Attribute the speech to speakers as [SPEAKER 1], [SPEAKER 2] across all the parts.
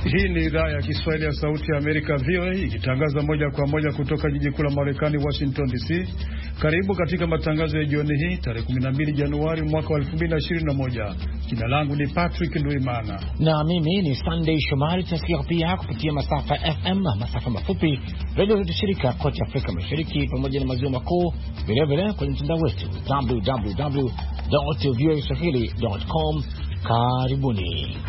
[SPEAKER 1] Hii ni idhaa ya Kiswahili ya Sauti ya Amerika, VOA, ikitangaza moja kwa moja kutoka jiji kuu la Marekani, Washington DC. Karibu katika matangazo ya jioni hii, tarehe 12 Januari mwaka wa 2021. Jina langu ni Patrick Nduimana.
[SPEAKER 2] Na mimi ni Sunday Shomari. Tunasikia pia kupitia masafa FM, masafa mafupi, radio zetu shirika kote Afrika Mashariki pamoja na maziwa makuu, vilevile kwenye mtandao wetu www.voaswahili.com. Karibuni.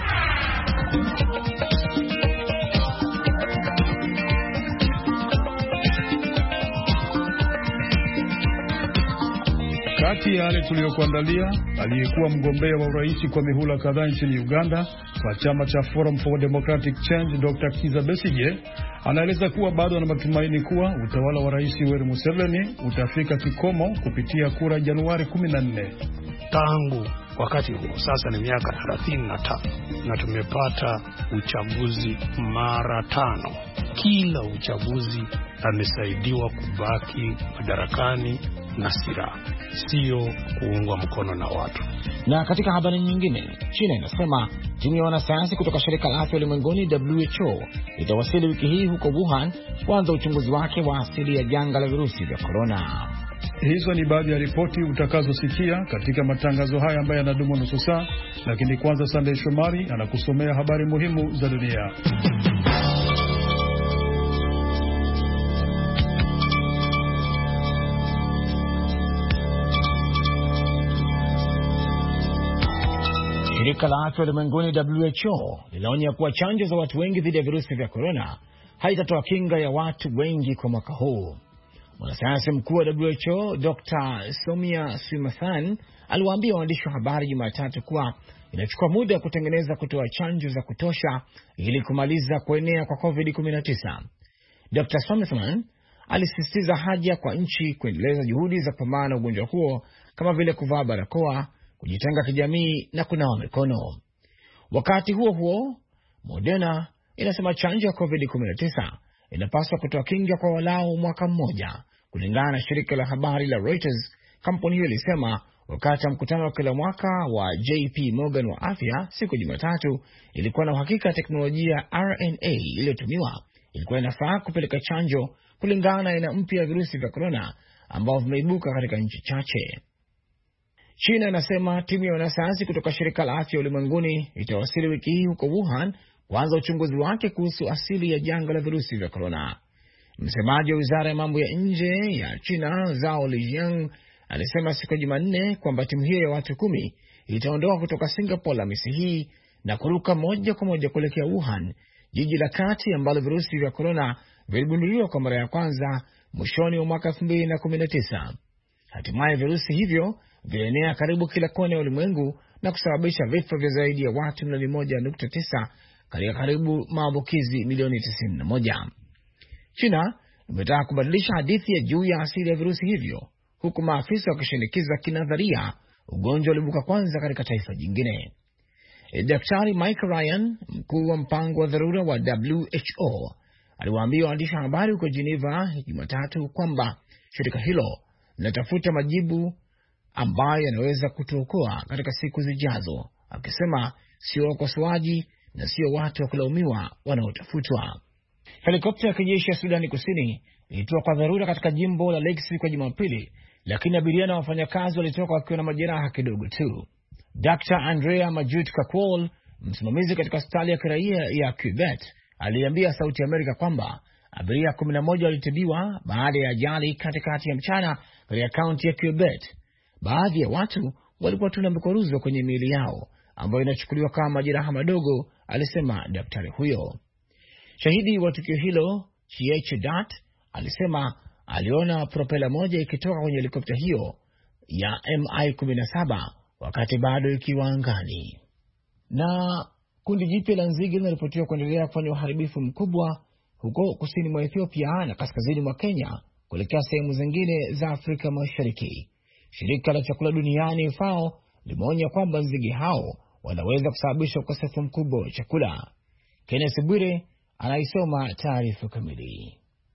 [SPEAKER 1] Kati ya yale tuliyokuandalia, aliyekuwa mgombea wa urais kwa mihula kadhaa nchini Uganda kwa chama cha Forum for Democratic Change, Dr. Kizza Besigye anaeleza kuwa bado ana matumaini kuwa utawala wa Rais Yoweri Museveni utafika kikomo kupitia kura Januari 14.
[SPEAKER 3] Tangu wakati huo sasa ni miaka 35 na tumepata uchaguzi mara 5. Kila uchaguzi amesaidiwa kubaki madarakani na silaha, sio kuungwa mkono na watu.
[SPEAKER 2] Na katika habari nyingine, China inasema timu ya wanasayansi kutoka shirika la afya ulimwenguni WHO itawasili wiki hii huko Wuhan kuanza uchunguzi wake wa asili ya janga la virusi vya korona.
[SPEAKER 1] Hizo ni baadhi ya ripoti utakazosikia katika matangazo haya ambayo yanadumu nusu saa, lakini kwanza Sunday Shomari anakusomea habari muhimu za dunia.
[SPEAKER 2] Shirika la afya ulimwenguni WHO linaonya kuwa chanjo za watu wengi dhidi ya virusi vya korona haitatoa kinga ya watu wengi kwa mwaka huu. Mwanasayansi mkuu wa WHO Dr. Soumya Swaminathan aliwaambia waandishi wa habari Jumatatu kuwa inachukua muda wa kutoa chanjo za kutosha ili kumaliza kuenea kwa COVID-19. Dr. Swaminathan alisisitiza haja kwa nchi kuendeleza juhudi za kupambana na ugonjwa huo kama vile kuvaa barakoa, kujitenga kijamii na kunawa mikono. Wakati huo huo, Moderna inasema chanjo ya COVID-19 inapaswa kutoa kinga kwa walau mwaka mmoja. Kulingana na shirika la habari la Reuters, kampuni hiyo ilisema wakati wa mkutano wa kila mwaka wa JP Morgan wa afya siku Jumatatu, ilikuwa na uhakika teknolojia RNA iliyotumiwa ilikuwa inafaa kupeleka chanjo kulingana na aina mpya ya virusi vya korona ambao vimeibuka katika nchi chache. China inasema timu ya wanasayansi kutoka shirika la afya ulimwenguni itawasili wiki hii huko Wuhan kuanza uchunguzi wake kuhusu asili ya janga la virusi vya korona. Msemaji wa wizara ya mambo ya nje ya China, Zhao Lijiang, alisema siku ya Jumanne kwamba timu hiyo ya watu 10 itaondoka kutoka Singapore Alhamisi hii na kuruka moja kwa moja kuelekea Wuhan, jiji la kati ambalo virusi vya korona viligunduliwa kwa mara ya kwanza mwishoni wa mwaka 2019. Hatimaye virusi hivyo vienea karibu kila kona ya ulimwengu na kusababisha vifo vya zaidi ya watu milioni 1.9 katika karibu maambukizi milioni 91. China imetaka kubadilisha hadithi ya juu ya asili ya virusi hivyo, huku maafisa wakishinikiza kinadharia ugonjwa ulibuka kwanza katika taifa jingine. Daktari Michael Ryan, mkuu wa mpango wa dharura wa WHO, aliwaambia waandishi wa habari huko Geneva Jumatatu kwamba shirika hilo linatafuta majibu ambayo yanaweza kutuokoa katika siku zijazo, akisema sio wakosoaji na sio watu wa kulaumiwa wanaotafutwa. Helikopta ya kijeshi ya Sudani Kusini ilitoka kwa dharura katika jimbo la Lakes kwa Jumapili, lakini abiria na wafanyakazi walitoka wakiwa na majeraha kidogo tu. Dr. Andrea Majut Kakwol, msimamizi katika hospitali ya kiraia ya Quebec, aliambia Sauti ya Amerika kwamba abiria 11 walitibiwa baada ya ajali katikati ya mchana katika kaunti ya Quebec. Baadhi ya watu walikuwa tuna mikoruzo kwenye miili yao ambayo inachukuliwa kama majeraha madogo, alisema daktari huyo. Shahidi wa tukio hilo, Chiech Dat, alisema aliona propela moja ikitoka kwenye helikopta hiyo ya MI-17 wakati bado ikiwa angani. Na kundi jipya la nzige linaripotiwa kuendelea kufanya uharibifu mkubwa huko kusini mwa Ethiopia na kaskazini mwa Kenya kuelekea sehemu zingine za Afrika Mashariki. Shirika la chakula duniani FAO limeonya kwamba nzige hao wanaweza kusababisha ukosefu mkubwa wa chakula. Kenneth Bwire anaisoma taarifa kamili.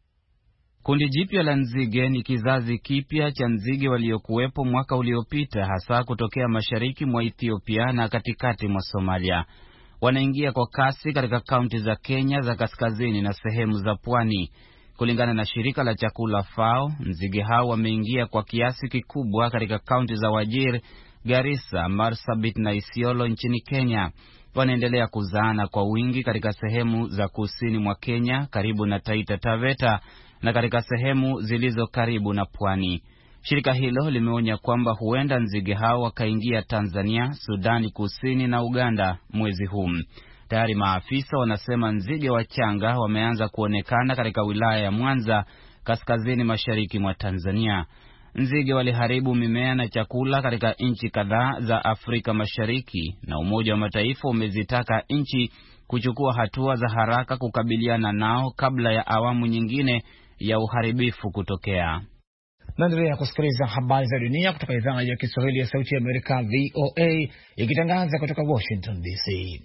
[SPEAKER 4] Kundi jipya la nzige ni kizazi kipya cha nzige waliokuwepo mwaka uliopita, hasa kutokea mashariki mwa Ethiopia na katikati mwa Somalia. wanaingia kwa kasi katika kaunti za Kenya za kaskazini na sehemu za pwani. Kulingana na shirika la chakula FAO, nzige hao wameingia kwa kiasi kikubwa katika kaunti za Wajir, Garissa, Marsabit na Isiolo nchini Kenya. Wanaendelea kuzaana kwa wingi katika sehemu za kusini mwa Kenya karibu na Taita Taveta na katika sehemu zilizo karibu na pwani. Shirika hilo limeonya kwamba huenda nzige hao wakaingia Tanzania, Sudani Kusini na Uganda mwezi huu. Tayari maafisa wanasema nzige wachanga wameanza kuonekana katika wilaya ya Mwanza, kaskazini mashariki mwa Tanzania. Nzige waliharibu mimea na chakula katika nchi kadhaa za Afrika Mashariki, na Umoja wa Mataifa umezitaka nchi kuchukua hatua za haraka kukabiliana nao kabla ya awamu nyingine ya uharibifu kutokea.
[SPEAKER 2] Naendelea kusikiliza habari za dunia kutoka idhaa ya Kiswahili ya Sauti ya Amerika, VOA, ikitangaza kutoka Washington DC.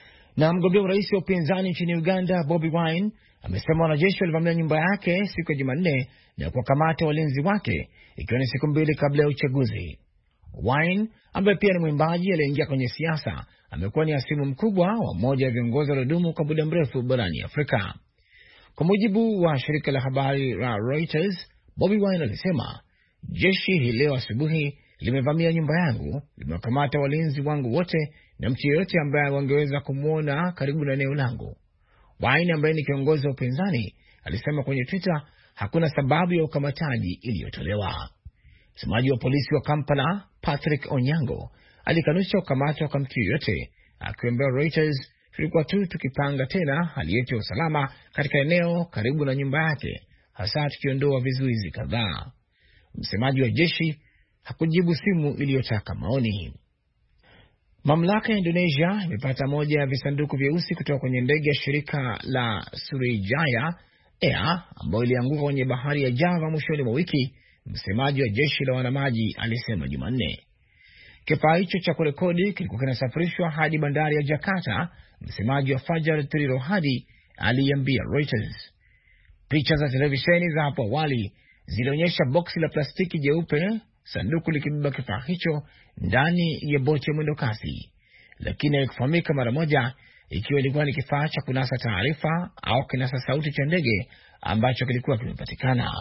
[SPEAKER 2] Na mgombea urais wa upinzani nchini Uganda, Bobi Wine, amesema wanajeshi walivamia nyumba yake siku ya Jumanne na kuwakamata walinzi wake, ikiwa ni siku mbili kabla ya uchaguzi. Wine, ambaye pia ni mwimbaji aliyeingia kwenye siasa, amekuwa ni hasimu mkubwa wa mmoja wa viongozi waliodumu kwa muda mrefu barani Afrika. Kwa mujibu wa shirika la habari la Reuters, Bobi Wine alisema, jeshi hii leo asubuhi limevamia nyumba yangu, limewakamata walinzi wangu wote na mtu yeyote ambaye wangeweza kumwona karibu na eneo langu. Wine, ambaye ni kiongozi wa upinzani, alisema kwenye Twitter hakuna sababu ya ukamataji iliyotolewa. Msemaji wa polisi wa Kampala, Patrick Onyango, alikanusha ukamatwa kwa mtu yeyote, akiambia Reuters, tulikuwa tu tukipanga tena hali yetu ya usalama katika eneo karibu na nyumba yake, hasa tukiondoa vizuizi kadhaa. Msemaji wa jeshi hakujibu simu iliyotaka maoni. Mamlaka ya Indonesia imepata moja ya visanduku vyeusi kutoka kwenye ndege ya shirika la Sriwijaya Air ambayo ilianguka kwenye bahari ya Java mwishoni mwa wiki. Msemaji wa jeshi la wanamaji alisema Jumanne kifaa hicho cha kurekodi kilikuwa kinasafirishwa hadi bandari ya Jakarta. Msemaji wa Fajar Trirohadi aliambia Reuters. Picha za televisheni za hapo awali zilionyesha boksi la plastiki jeupe, sanduku likibeba kifaa hicho ndani ya boti ya mwendokasi, lakini haikufahamika mara moja ikiwa ilikuwa ni kifaa cha kunasa taarifa au kinasa sauti cha ndege ambacho kilikuwa kimepatikana.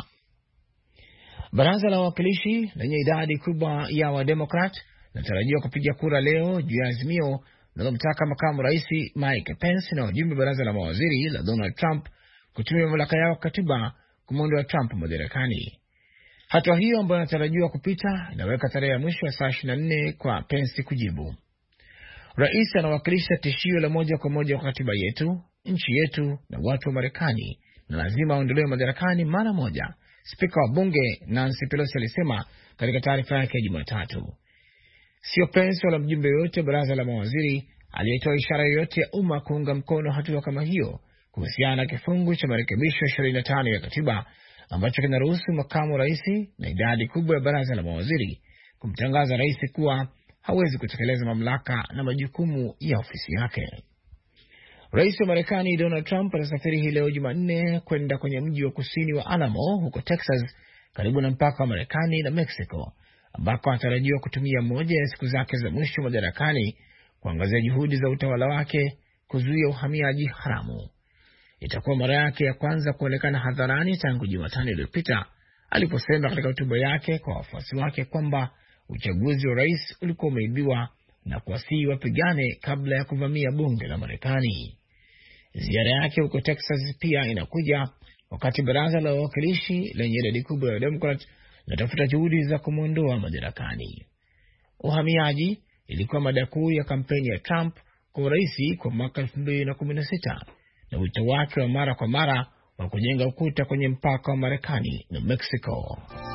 [SPEAKER 2] Baraza la Wawakilishi lenye idadi kubwa ya Wademokrat linatarajiwa kupiga kura leo juu ya azimio linalomtaka makamu rais Mike Pence na wajumbe baraza la mawaziri la Donald Trump kutumia mamlaka yao katiba kumwondoa Trump madarakani. Hatua hiyo ambayo inatarajiwa kupita inaweka tarehe ya mwisho ya saa 24 kwa Pence kujibu. Rais anawakilisha tishio la moja kwa moja kwa katiba yetu, nchi yetu na watu wa Marekani, na lazima aondolewe madarakani mara moja, Spika wa bunge Nancy Pelosi alisema katika taarifa yake ya Jumatatu. Sio Pence wala mjumbe yoyote baraza la mawaziri aliyetoa ishara yoyote ya umma kuunga mkono hatua kama hiyo kuhusiana na kifungu cha marekebisho 25 ya katiba ambacho kinaruhusu makamu rais na idadi kubwa ya baraza la mawaziri kumtangaza rais kuwa hawezi kutekeleza mamlaka na majukumu ya ofisi yake. Rais wa Marekani Donald Trump atasafiri hii leo Jumanne kwenda kwenye mji wa kusini wa Alamo huko Texas, karibu na mpaka wa Marekani na Mexico, ambako anatarajiwa kutumia moja ya siku zake za mwisho madarakani kuangazia juhudi za utawala wake kuzuia uhamiaji haramu. Itakuwa mara yake ya kwanza kuonekana hadharani tangu Jumatano iliyopita aliposema katika hotuba yake kwa wafuasi wake kwamba uchaguzi wa rais ulikuwa umeibiwa na kuwasihi wapigane kabla ya kuvamia bunge la Marekani. Ziara yake huko Texas pia inakuja wakati baraza la wawakilishi lenye idadi kubwa ya Democrat linatafuta juhudi za kumwondoa madarakani. Uhamiaji ilikuwa mada kuu ya kampeni ya Trump kwa urais kwa mwaka 2016 na wito wake wa mara kwa mara wa kujenga ukuta kwenye mpaka wa Marekani na Mexico.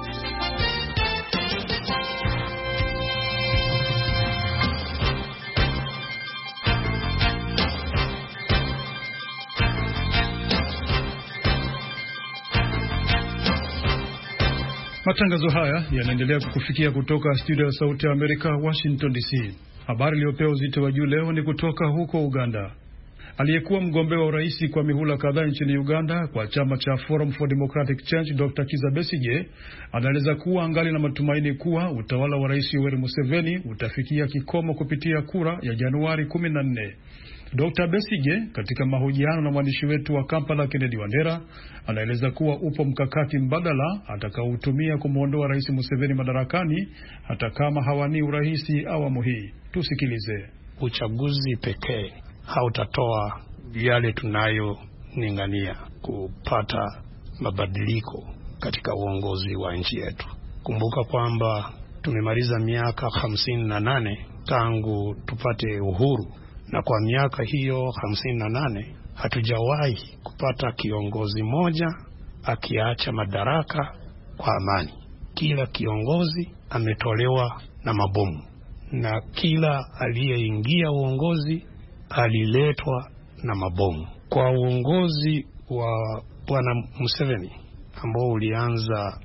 [SPEAKER 1] Matangazo haya yanaendelea kukufikia kutoka studio ya Sauti ya Amerika, Washington DC. Habari iliyopewa uzito wa juu leo ni kutoka huko Uganda. Aliyekuwa mgombea wa urais kwa mihula kadhaa nchini Uganda kwa chama cha Forum for Democratic Change, Dr. Kizza Besigye, anaeleza kuwa angali na matumaini kuwa utawala wa Rais Yoweri Museveni utafikia kikomo kupitia kura ya Januari 14. Dr. Besigye katika mahojiano na mwandishi wetu wa Kampala Kennedy Wandera anaeleza kuwa upo mkakati mbadala atakaotumia kumuondoa Rais Museveni madarakani hata kama hawani urahisi awamu hii. Tusikilize.
[SPEAKER 3] Uchaguzi pekee hautatoa yale tunayoningania kupata mabadiliko katika uongozi wa nchi yetu. Kumbuka kwamba tumemaliza miaka 58 tangu tupate uhuru, na kwa miaka hiyo 58 hatujawahi kupata kiongozi moja akiacha madaraka kwa amani. Kila kiongozi ametolewa na mabomu, na kila aliyeingia uongozi aliletwa na mabomu. Kwa uongozi wa Bwana Museveni ambao ulianza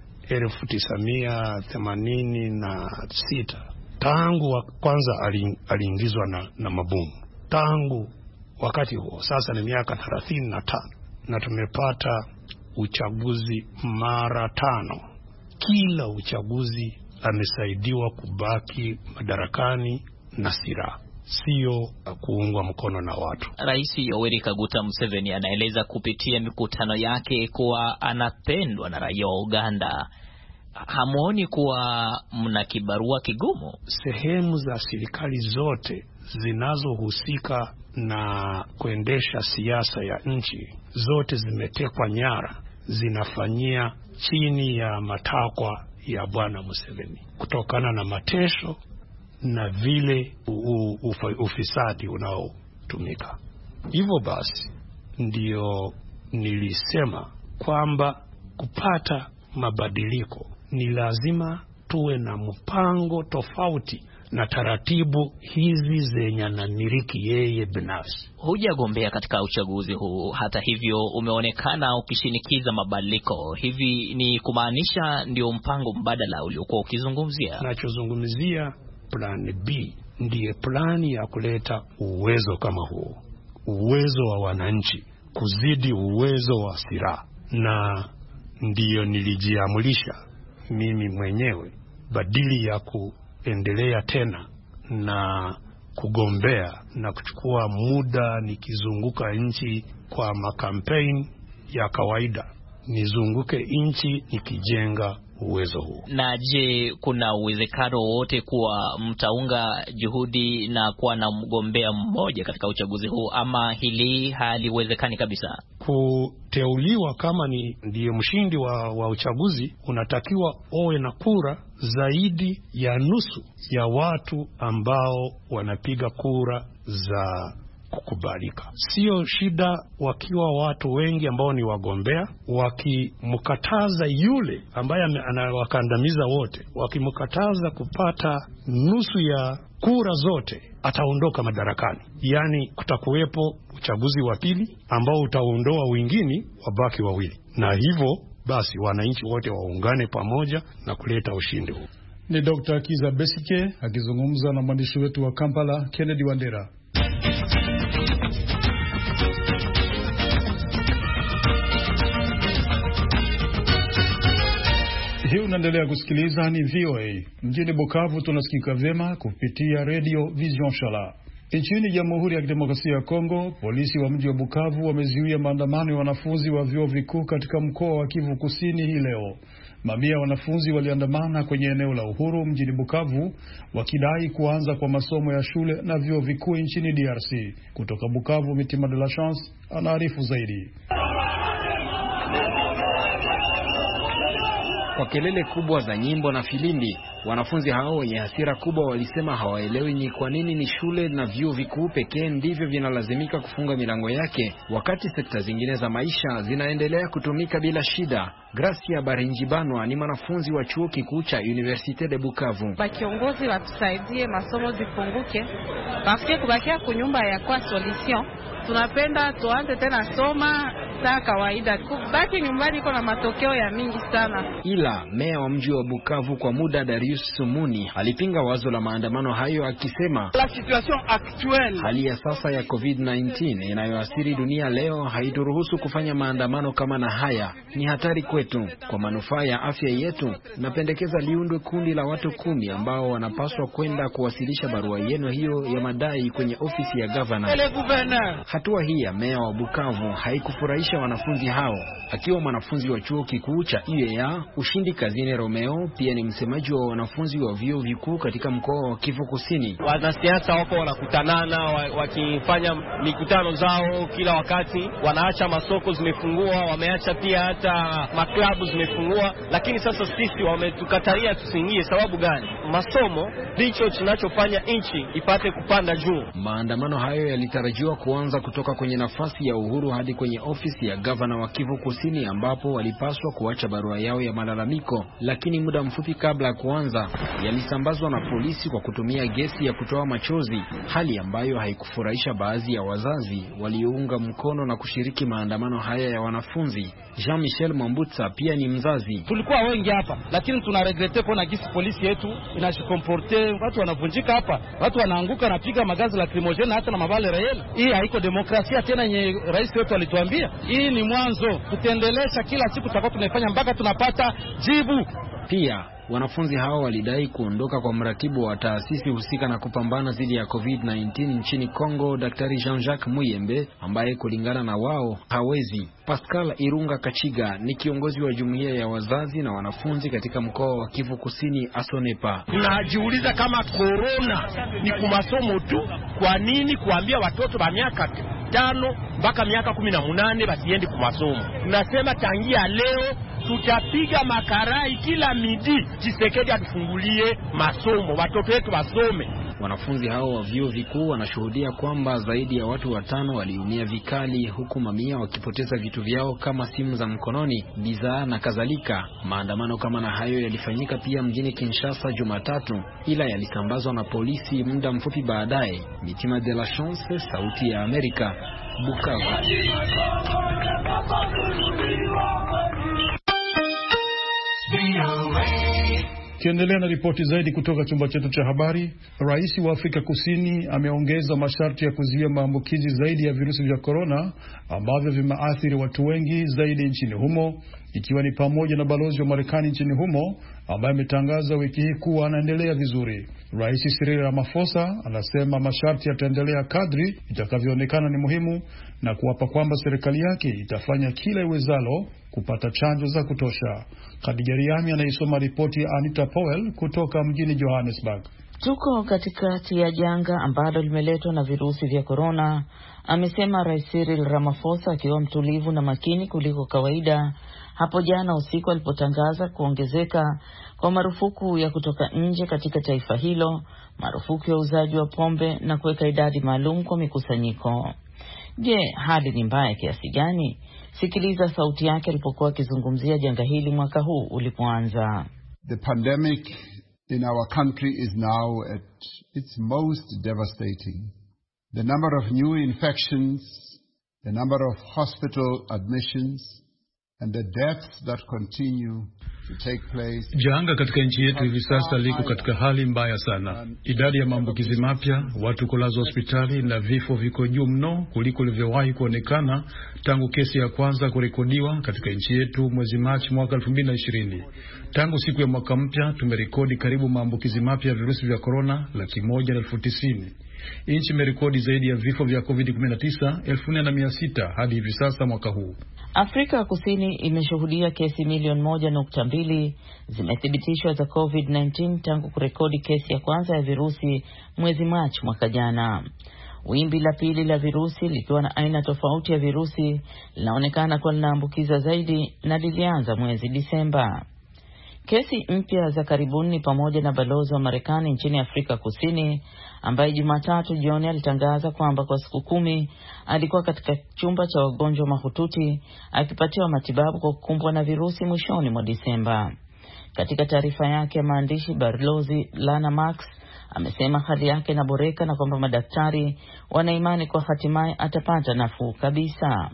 [SPEAKER 3] 1986, tangu wa kwanza aliingizwa na mabomu. Tangu wakati huo sasa ni miaka 35 na tumepata uchaguzi mara 5. Kila uchaguzi amesaidiwa kubaki madarakani na silaha, sio kuungwa mkono na watu.
[SPEAKER 5] Rais Yoweri Kaguta Museveni anaeleza kupitia mikutano yake kuwa anapendwa na raia wa Uganda. Hamuoni kuwa mna kibarua kigumu?
[SPEAKER 3] Sehemu za serikali zote zinazohusika na kuendesha siasa ya nchi zote zimetekwa nyara, zinafanyia chini ya matakwa ya Bwana Museveni kutokana na matesho na vile ufisadi unaotumika. Hivyo basi ndio nilisema kwamba kupata mabadiliko ni lazima tuwe na mpango tofauti na taratibu hizi zenye anamiliki yeye binafsi.
[SPEAKER 5] Hujagombea katika uchaguzi huu, hata hivyo umeonekana ukishinikiza mabadiliko. Hivi ni kumaanisha ndio mpango mbadala uliokuwa ukizungumzia?
[SPEAKER 3] Nachozungumzia plan B ndiye plani ya kuleta uwezo kama huo, uwezo wa wananchi kuzidi uwezo wa silaha, na ndiyo nilijiamulisha mimi mwenyewe badili ya kuendelea tena na kugombea na kuchukua muda nikizunguka nchi kwa makampeni ya kawaida, nizunguke nchi nikijenga uwezo huu.
[SPEAKER 5] Na je, kuna uwezekano wote kuwa mtaunga juhudi na kuwa na mgombea mmoja katika uchaguzi huu, ama hili haliwezekani kabisa?
[SPEAKER 3] Kuteuliwa kama ndiye mshindi wa uchaguzi, unatakiwa owe na kura zaidi ya nusu ya watu ambao wanapiga kura za kukubalika. Sio shida wakiwa watu wengi ambao ni wagombea, wakimkataza yule ambaye anawakandamiza wote, wakimkataza kupata nusu ya kura zote, ataondoka madarakani. Yaani kutakuwepo uchaguzi wa pili ambao utaondoa wengine, wabaki wawili, na hivyo basi wananchi wote waungane pamoja na kuleta ushindi huu.
[SPEAKER 1] Ni Dr. Kiza Besigye akizungumza na mwandishi wetu wa Kampala Kennedy Wandera. Hii unaendelea kusikiliza ni VOA. Mjini Bukavu tunasikika vyema kupitia Radio Vision Shala. Nchini Jamhuri ya Kidemokrasia ya Kongo, polisi wa mji wa Bukavu wamezuia maandamano ya wanafunzi wa vyuo vikuu katika mkoa wa Kivu Kusini hii leo. Mamia wanafunzi waliandamana kwenye eneo la Uhuru mjini Bukavu wakidai kuanza kwa masomo ya shule na vyuo vikuu nchini DRC. Kutoka Bukavu, Mitima de la Chance anaarifu zaidi.
[SPEAKER 6] Kwa kelele kubwa za nyimbo na filimbi, wanafunzi hao wenye hasira kubwa walisema hawaelewi ni kwa nini ni shule na vyuo vikuu pekee ndivyo vinalazimika kufunga milango yake wakati sekta zingine za maisha zinaendelea kutumika bila shida. Gracia Barinjibanwa ni mwanafunzi wa chuo kikuu cha Universite de Bukavu.
[SPEAKER 7] Bakiongozi watusaidie masomo zifunguke, bafike kubakia kunyumba ya kwa solution. Tunapenda tuanze tena soma saa kawaida. Kubaki nyumbani iko na matokeo ya mingi sana.
[SPEAKER 6] Ila meya wa mji wa Bukavu kwa muda Darius Sumuni alipinga wazo la maandamano hayo akisema
[SPEAKER 8] la situation actuelle,
[SPEAKER 6] hali ya sasa ya COVID-19 inayoathiri dunia leo haituruhusu kufanya maandamano kama na haya. Ni hatari kweli. kwetu kwa manufaa ya afya yetu. Napendekeza liundwe kundi la watu 10 ambao wanapaswa kwenda kuwasilisha barua yenu hiyo ya madai kwenye ofisi ya gavana. Hatua hii ya meya wa Bukavu haikufurahisha wanafunzi hao. Akiwa mwanafunzi wa chuo kikuu cha UEA, Ushindi Kazini Romeo pia ni msemaji wa wanafunzi wa vyuo vikuu katika mkoa wa Kivu Kusini.
[SPEAKER 8] Wanasiasa wako wanakutanana wakifanya mikutano zao kila wakati, wanaacha masoko zimefungua, wameacha pia hata maklabu zimefungua, lakini sasa sisi wametukataria tusiingie. Sababu gani? Masomo ndicho kinachofanya nchi ipate kupanda juu.
[SPEAKER 6] Maandamano hayo yalitarajiwa kuanza kutoka kwenye nafasi ya Uhuru hadi kwenye ofisi ya gavana wa Kivu Kusini, ambapo walipaswa kuacha barua yao ya malalamiko, lakini muda mfupi kabla ya kuanza yalisambazwa na polisi kwa kutumia gesi ya kutoa machozi, hali ambayo haikufurahisha baadhi ya wazazi waliounga mkono na kushiriki maandamano haya ya wanafunzi. Jean-Michel Mambutsa pia ni mzazi.
[SPEAKER 9] Tulikuwa wengi hapa, lakini tunaregrete kwa gisi polisi yetu inajikomporte. Watu wanavunjika hapa, watu wanaanguka na piga magazi la lacrimogene hata na mabale rael. Hii haiko demokrasia tena yenye rais wetu alituambia. Hii ni mwanzo, tutaendelesha kila siku tutakuwa tunaifanya mpaka tunapata jibu.
[SPEAKER 6] Pia wanafunzi hao walidai kuondoka kwa mratibu wa taasisi husika na kupambana dhidi ya COVID-19 nchini Kongo, Daktari Jean-Jacques Muyembe, ambaye kulingana na wao hawezi. Pascal Irunga Kachiga ni kiongozi wa jumuiya ya wazazi na wanafunzi katika mkoa wa Kivu Kusini, Asonepa.
[SPEAKER 8] Tunajiuliza kama corona ni kumasomo tu, kwa nini kuambia watoto wa miaka 5 mpaka miaka 18 basiende kumasomo? Tunasema tangia leo tutapiga makarai kila midi, Tshisekedi atufungulie masomo, watoto wetu wasome.
[SPEAKER 6] Wanafunzi hao wa vyuo vikuu wanashuhudia kwamba zaidi ya watu 5 waliumia vikali, huku mamia wakipoteza vitu vyao kama simu za mkononi, bidhaa na kadhalika. Maandamano kama na hayo yalifanyika pia mjini Kinshasa Jumatatu, ila yalisambazwa na polisi muda mfupi baadaye. Mitima de la Chance, Sauti ya Amerika, Bukavu.
[SPEAKER 1] Kiendelea na ripoti zaidi kutoka chumba chetu cha habari. Rais wa Afrika Kusini ameongeza masharti ya kuzuia maambukizi zaidi ya virusi vya korona ambavyo vimeathiri watu wengi zaidi nchini humo, ikiwa ni pamoja na balozi wa Marekani nchini humo ambaye ametangaza wiki hii kuwa anaendelea vizuri. Rais Cyril Ramaphosa anasema masharti yataendelea kadri itakavyoonekana ni muhimu na kuapa kwamba serikali yake itafanya kila iwezalo kupata chanjo za kutosha. Khadija Riami anaisoma ripoti ya Anita Powell kutoka mjini Johannesburg.
[SPEAKER 10] Tuko katikati ya janga ambalo limeletwa na virusi vya korona, amesema Rais Cyril Ramaphosa akiwa mtulivu na makini kuliko kawaida hapo jana usiku alipotangaza kuongezeka kwa marufuku ya kutoka nje katika taifa hilo, marufuku ya uzaji wa pombe na kuweka idadi maalum kwa mikusanyiko. Je, hali ni mbaya kiasi gani? Sikiliza sauti yake alipokuwa akizungumzia janga hili mwaka huu ulipoanza.
[SPEAKER 11] The pandemic in our country is now at its most devastating. The number of new infections, the number of hospital admissions, and the deaths that continue to take place.
[SPEAKER 1] Janga katika nchi yetu hivi sasa liko katika hali mbaya sana. Idadi ya maambukizi mapya, watu kulazwa hospitali na vifo viko juu mno kuliko ilivyowahi kuonekana tangu kesi ya kwanza kurekodiwa katika nchi yetu mwezi Machi mwaka 2020. Tangu siku ya mwaka mpya tumerekodi karibu maambukizi mapya ya virusi vya korona 190,000. Nchi imerekodi zaidi ya vifo vya COVID-19 1,600 hadi hivi sasa mwaka huu.
[SPEAKER 10] Afrika Kusini imeshuhudia kesi milioni 1.2 zimethibitishwa za COVID-19 tangu kurekodi kesi ya kwanza ya virusi mwezi Machi mwaka jana. Wimbi la pili la virusi likiwa na aina tofauti ya virusi linaonekana kuwa linaambukiza zaidi na lilianza mwezi Disemba. Kesi mpya za karibuni ni pamoja na balozi wa Marekani nchini Afrika Kusini ambaye Jumatatu jioni alitangaza kwamba kwa siku 10 alikuwa katika chumba cha wagonjwa mahututi akipatiwa matibabu kwa kukumbwa na virusi mwishoni mwa Disemba. Katika taarifa yake ya maandishi, balozi Lana Max amesema hali yake inaboreka na kwamba madaktari wana imani kwa hatimaye atapata nafuu kabisa.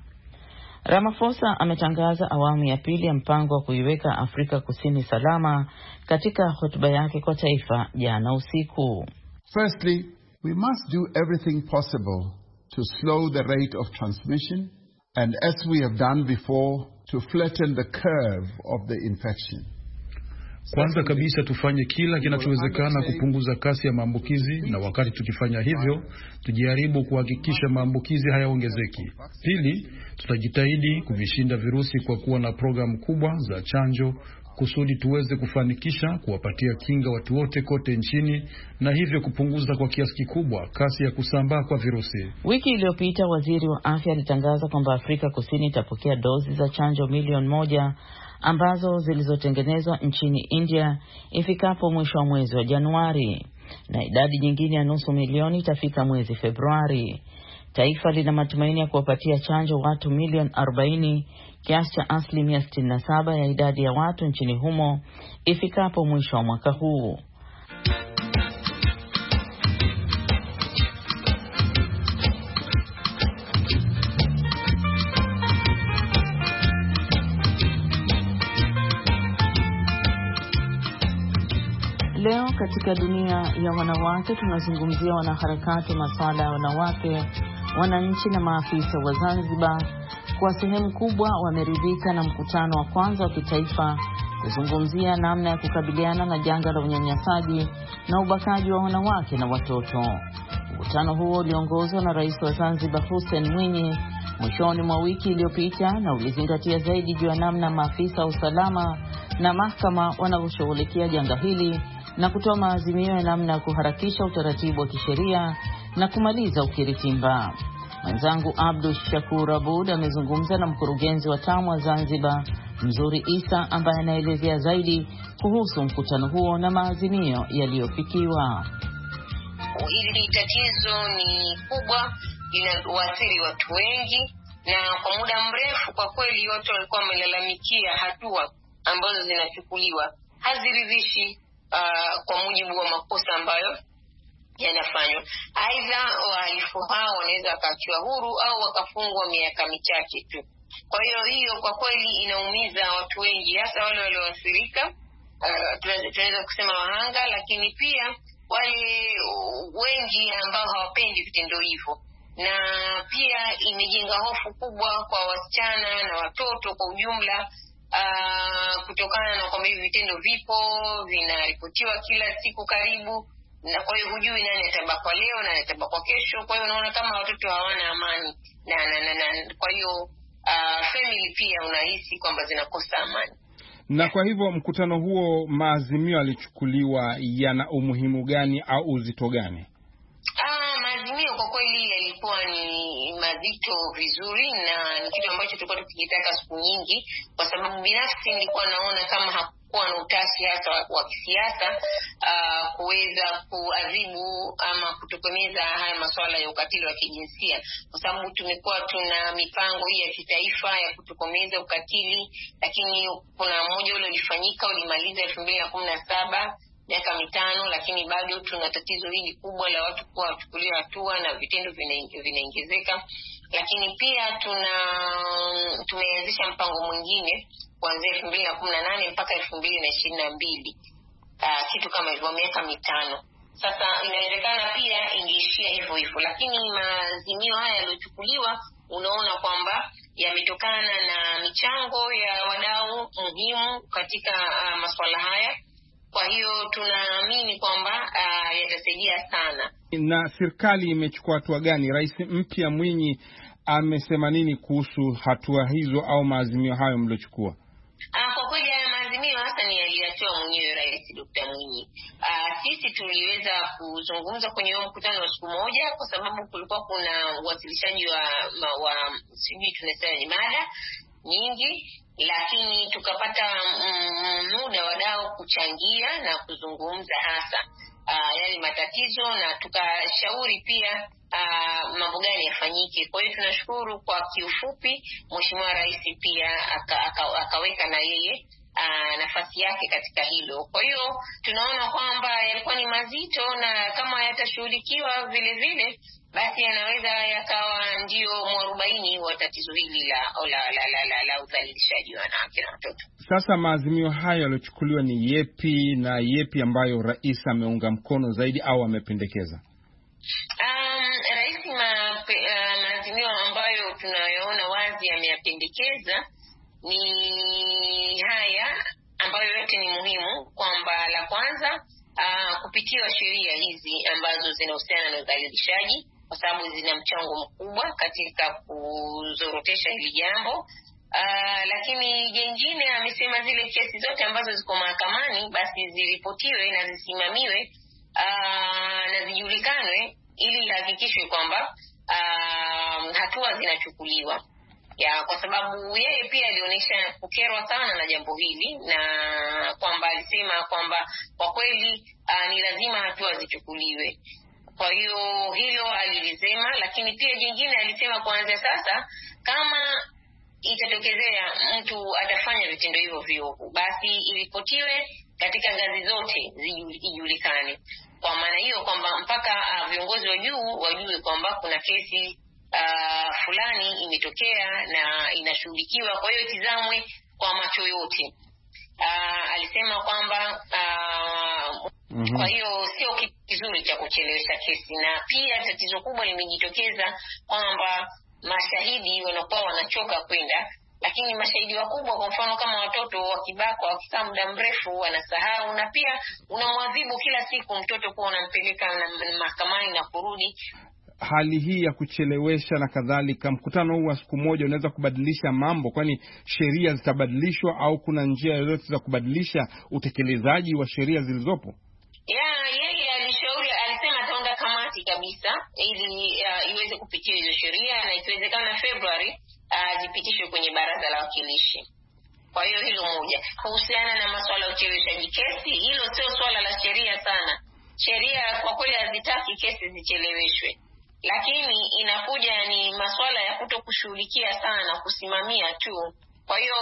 [SPEAKER 10] Ramaphosa ametangaza awamu ya pili ya mpango wa kuiweka Afrika Kusini salama katika hotuba yake kwa taifa jana usiku.
[SPEAKER 11] Firstly, we must do everything possible to slow the rate of transmission, and as we have done before, to flatten the curve of the infection.
[SPEAKER 1] Kwanza kabisa tufanye kila kinachowezekana kupunguza kasi ya maambukizi, na wakati tukifanya hivyo, tujaribu kuhakikisha maambukizi hayaongezeki. Pili, tutajitahidi kuvishinda virusi kwa kuwa na programu kubwa za chanjo kusudi tuweze kufanikisha kuwapatia kinga watu wote kote nchini na hivyo kupunguza kwa kiasi kikubwa kasi ya kusambaa kwa virusi.
[SPEAKER 10] Wiki iliyopita waziri wa afya alitangaza kwamba Afrika Kusini itapokea dozi za chanjo milioni 1 ambazo zilizotengenezwa nchini India ifikapo mwisho wa mwezi wa Januari, na idadi nyingine ya nusu milioni itafika mwezi Februari. Taifa lina matumaini ya kuwapatia chanjo watu milioni 40, kiasi cha 67% ya idadi ya watu nchini humo ifikapo mwisho wa mwaka huu. Leo katika dunia ya wanawake tunazungumzia wanaharakati masuala ya wanawake, wananchi na maafisa wa Zanzibar. Kwa sehemu kubwa wameridhika na mkutano wa kwanza wa kitaifa kuzungumzia namna ya kukabiliana na janga la unyanyasaji na ubakaji wa wanawake na watoto. Mkutano huo uliongozwa na Rais wa Zanzibar Hussein Mwinyi mwishoni mwa wiki iliyopita na ulizingatia zaidi juu ya namna maafisa wa usalama na mahakama wanavyoshughulikia janga hili na kutoa maazimio ya namna ya kuharakisha utaratibu wa kisheria na kumaliza ukiritimba. Mwenzangu Abdul Shakur Abud amezungumza na mkurugenzi wa TAMU wa Zanzibar, Mzuri Isa, ambaye anaelezea zaidi kuhusu mkutano huo na maazimio yaliyofikiwa.
[SPEAKER 12] Hili tatizo ni kubwa, linawaathiri watu wengi, na kwa muda mrefu kwa kweli watu walikuwa wamelalamikia hatua ambazo zinachukuliwa haziridhishi kwa mujibu wa makosa ambayo yanafanywa. Aidha wahalifu hao wanaweza wakaachiwa huru au wakafungwa miaka michache tu. Kwa hiyo kwa kweli inaumiza watu wengi, hasa wale walioathirika, tunaweza kusema wahanga, lakini pia wale wengi ambao hawapendi vitendo hivyo. Na pia imejenga hofu kubwa kwa wasichana na watoto kwa ujumla, kutokana na kwamba hivi vitendo vipo, vinaripotiwa kila siku karibu, na kwa hiyo hujui nani atabakwa leo na atabakwa kesho. Kwa hiyo unaona kama watoto hawana amani na kwa hiyo family pia unahisi kwamba zinakosa amani.
[SPEAKER 13] Na kwa hivyo mkutano huo, maazimio yalichukuliwa yana umuhimu gani au uzito gani?
[SPEAKER 12] Maazimio kwa kweli yalikuwa ni mazito vizuri, na ni kitu ambacho tulikuwa tukitaka siku nyingi, kwa sababu binafsi nilikuwa naona kama hakuwa na utashi hasa wa kisiasa kuweza kuadhibu ama kutokomeza haya masuala ya ukatili wa kijinsia, kwa sababu tumekuwa tuna mipango hii ya kitaifa ya kutokomeza ukatili, lakini kuna mmoja ule ulifanyika, ulimaliza 2017, miaka 5, lakini bado tuna tatizo hili kubwa la watu kuwa wachukuliwa hatua na vitendo vinaongezeka. Lakini pia tumeanzisha mpango mwingine kuanzia 2018 mpaka 2022, kitu kama hivyo, miaka 5. Sasa inawezekana pia ingeishia hivyo, lakini maazimio haya yaliyochukuliwa unaona kwamba yametokana na michango ya wadau muhimu katika masuala haya. Kwa hiyo tunaamini kwamba yatasaidia sana.
[SPEAKER 13] Na serikali imechukua hatua gani? Rais mpya Mwinyi amesema nini kuhusu hatua hizo au maazimio hayo mliochukua?
[SPEAKER 12] Kwa kweli haya maazimio hasa ni aliyatoa mwenyewe Rais Dr. Mwinyi. Sisi tuliweza kuzungumza kwenye mkutano wa siku moja, kwa sababu kulikuwa kuna uwasilishaji wa sijui tunasema ni mada nyingi, lakini tukapata muda wadau kuchangia na kuzungumza hasa yale matatizo, na tukashauri pia mambo gani yafanyike. Kwa hiyo tunashukuru kwa kiufupi Mheshimiwa Rais pia akaweka na yeye nafasi yake katika hilo. Kwa hiyo tunaona kwamba yalikuwa ni mazito, na kama yatashughulikiwa vile vile basi yanaweza yakawa ndio mwarobaini wa tatizo hili la udhalilishaji wa wanawake na watoto.
[SPEAKER 13] Sasa maazimio hayo yaliyochukuliwa ni yepi na yepi ambayo rais ameunga mkono zaidi au amependekeza?
[SPEAKER 12] Rais maazimio ambayo tunayoona wazi ameyapendekeza ni haya ambayo yote ni muhimu, kwamba la kwanza kupitia sheria hizi ambazo zinahusiana na udhalilishaji, kwa sababu zina mchango mkubwa katika kuzorotesha hili jambo. Lakini jingine amesema zile kesi zote ambazo ziko mahakamani basi ziripotiwe na zisimamiwe na zijulikanwe, ili ihakikishwe kwamba hatua zinachukuliwa. Kwa sababu yeye pia alionyesha kukerwa sana na jambo hili, na kwamba alisema kwamba kwa kweli ni lazima hatua zichukuliwe. Kwa hiyo hilo alilisema. Lakini pia jingine alisema kuanzia sasa, kama itatokezea mtu atafanya vitendo hivyo viovu, basi iripotiwe katika ngazi zote ijulikane. Kwa maana hiyo kwamba mpaka viongozi wa juu wajue kwamba kuna kesi fulani imetokea na inashughulikiwa, kwa hiyo itizamwe kwa macho yote. Alisema kwamba kwa hiyo sio kitu kizuri cha kuchelewesha kesi. Na pia tatizo kubwa limejitokeza kwamba mashahidi wanakuwa wanachoka kwenda, lakini mashahidi wakubwa, kwa mfano kama watoto wakibakwa, wakikaa muda mrefu wanasahau, na pia unamwadhibu kila siku mtoto kuwa unampeleka mahakamani na kurudi.
[SPEAKER 13] Hali hii ya kuchelewesha na kadhalika, mkutano huu wa siku moja unaweza kubadilisha mambo? Kwani sheria zitabadilishwa au kuna njia yoyote za kubadilisha utekelezaji wa sheria zilizopo?
[SPEAKER 12] Yeye alishauri, alisema ataunda kamati kabisa ili iweze kupitia hizo sheria, na ikiwezekana Februari zipitishwe kwenye baraza la wakilishi. Kwa hiyo hilo moja. Kuhusiana na masuala ya ucheleweshaji kesi, hilo sio swala la sheria sana. Sheria kwa kweli hazitaki kesi zicheleweshwe, lakini inakuja ni masuala ya kutokushughulikia sana, kusimamia tu. Kwa hiyo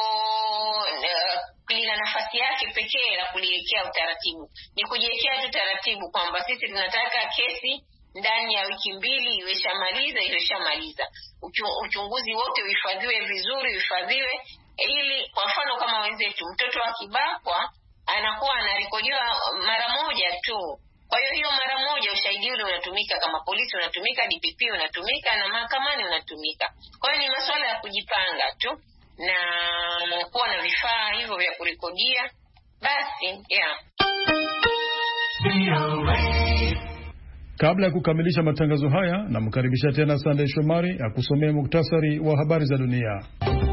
[SPEAKER 12] lina nafasi yake pekee la kuliwekea utaratibu. Ni kujiwekea tu taratibu kwamba sisi tunataka kesi ndani ya wiki 2 iweshamaliza. Uchunguzi wote uhifadhiwe vizuri, ili kwa mfano kama wenzetu, mtoto akibakwa anakuwa anarekodiwa mara moja tu. Kwa hiyo mara moja ushahidi ule unatumika, kama polisi unatumika, DPP unatumika, na mahakamani unatumika. Kwa hiyo ni masuala ya kujipanga tu na kuwa na vifaa hivyo vya kurekodia. Basi
[SPEAKER 1] Kabla ya kukamilisha matangazo haya, namkaribisha tena Sunday Shomari akusomea muktasari wa habari za dunia.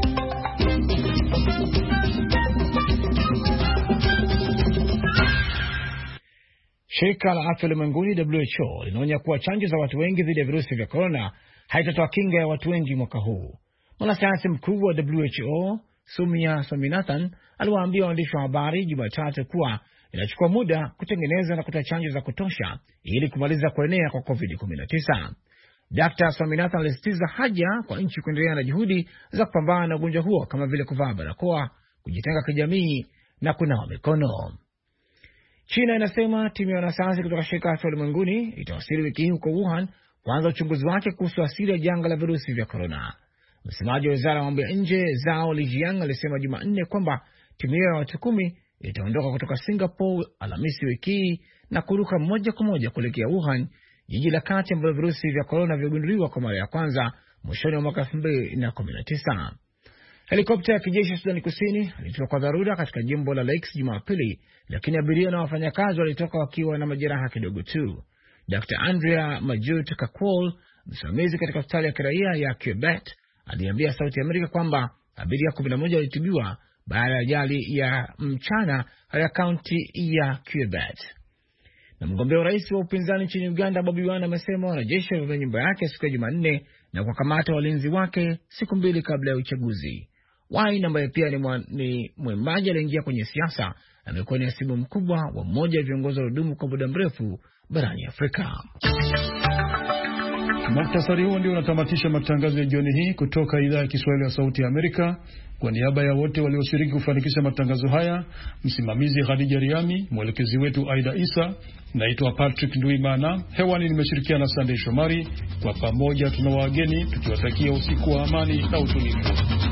[SPEAKER 2] Shirika la Afya Ulimwenguni WHO linaonya kuwa chanjo za watu wengi dhidi ya virusi vya korona haitatoa kinga ya watu wengi mwaka huu. Mwanasayansi mkuu wa WHO Soumya Swaminathan aliwaambia waandishi wa habari Jumatatu kuwa inachukua muda kutengeneza na kutoa chanjo za kutosha ili kumaliza kuenea kwa COVID-19. Dr. Swaminathan alisisitiza haja kwa nchi kuendelea na juhudi za kupambana na ugonjwa huo kama vile kuvaa barakoa, kujitenga kijamii na kunawa mikono. China inasema timu ya wanasayansi kutoka shirika la Afya Ulimwenguni itawasili wiki hii huko Wuhan kuanza uchunguzi wake kuhusu asili ya janga la virusi vya korona. Msemaji wa wizara ya mambo ya nje Zhao Lijiang alisema Jumanne kwamba timu hiyo ya watu 10 itaondoka kutoka Singapore Alhamisi wiki hii na kuruka moja kwa moja kuelekea Wuhan, jiji la kati ambalo virusi vya korona viligunduliwa kwa mara ya kwanza mwishoni wa mwaka 2019. Helikopta ya kijeshi ya Sudani Kusini ilitoka kwa dharura katika jimbo la Lakes Jumapili, lakini abiria na wafanyakazi walitoka wakiwa na majeraha kidogo tu. Dr. Andrea Majut Kakwol, msimamizi katika hospitali ya kiraia ya Quebec, aliambia Sauti ya Amerika kwamba abiria 11 walitibiwa baada ya ajali ya mchana katika kaunti ya Quebec. Na mgombea urais wa upinzani nchini Uganda Bobi Wine amesema wanajeshi walivamia nyumba yake siku ya Jumanne na kuwakamata walinzi wake siku 2 kabla ya uchaguzi. Wine ambaye pia ni mwimbaji aliingia kwenye siasa, amekuwa ni hasimu mkubwa wa mmoja wa viongozi waliodumu kwa muda mrefu barani Afrika.
[SPEAKER 1] Muktasari huo ndio unatamatisha matangazo ya jioni hii kutoka idhaa ya Kiswahili ya Sauti ya Amerika. Kwa niaba ya wote walioshiriki kufanikisha matangazo haya, msimamizi Khadija Riami, mwelekezi wetu Aida Isa, naitwa Patrick Nduimana. Hewani nimeshirikiana na Sunday Shomari. Kwa pamoja tuna wageni tukiwatakia usiku wa amani na utulivu.